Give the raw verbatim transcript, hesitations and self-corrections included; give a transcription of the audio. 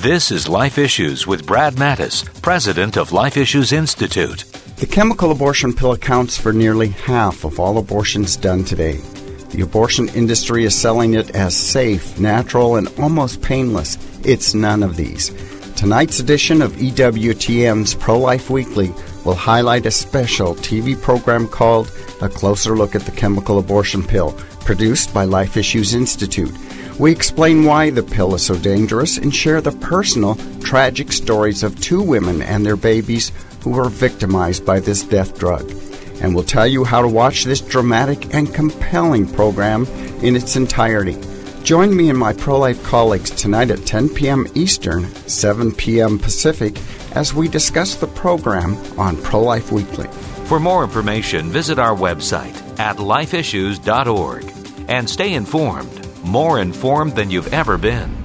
This is Life Issues with Brad Mattis, president of Life Issues Institute. The chemical abortion pill accounts for nearly half of all abortions done today. The abortion industry is selling it as safe, natural, and almost painless. It's none of these. Tonight's edition of E W T M's Pro-Life Weekly will highlight a special T V program called A Closer Look at the Chemical Abortion Pill, produced by Life Issues Institute. We explain why the pill is so dangerous and share the personal, tragic stories of two women and their babies who were victimized by this death drug. And we'll tell you how to watch this dramatic and compelling program in its entirety. Join me and my pro-life colleagues tonight at ten p.m. Eastern, seven p.m. Pacific, as we discuss the program on Pro-Life Weekly. For more information, visit our website at life issues dot org and stay informed, more informed than you've ever been.